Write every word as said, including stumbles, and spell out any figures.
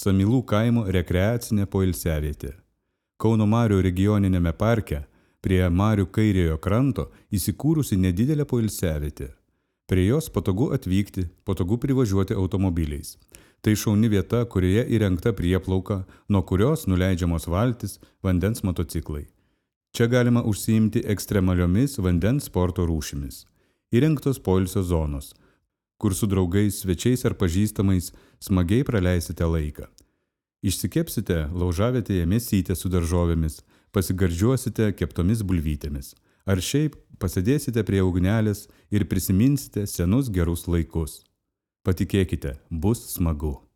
Samylų kaimo rekreacinė poilsiavietė. Kauno Marių regioniniame parke prie Marių kairiojo kranto įsikūrusi nedidelė poilsiavietė. Prie jos patogu atvykti, patogu privažiuoti automobiliais. Tai šauni vieta, kurioje įrengta prieplauka, nuo kurios nuleidžiamos valtis, vandens motociklai. Čia galima užsiimti ekstremaliomis vandens sporto rūšimis. Įrengtos poilsio zonos, kur su draugais, svečiais ar pažįstamais smagiai praleisite laiką. Išsikepsite laužavietėje mėsytę su daržovėmis, pasigardžiuosite keptomis bulvytėmis. Ar šiaip pasėdėsite prie ugnelės ir prisiminsite senus gerus laikus. Patikėkite, bus smagu.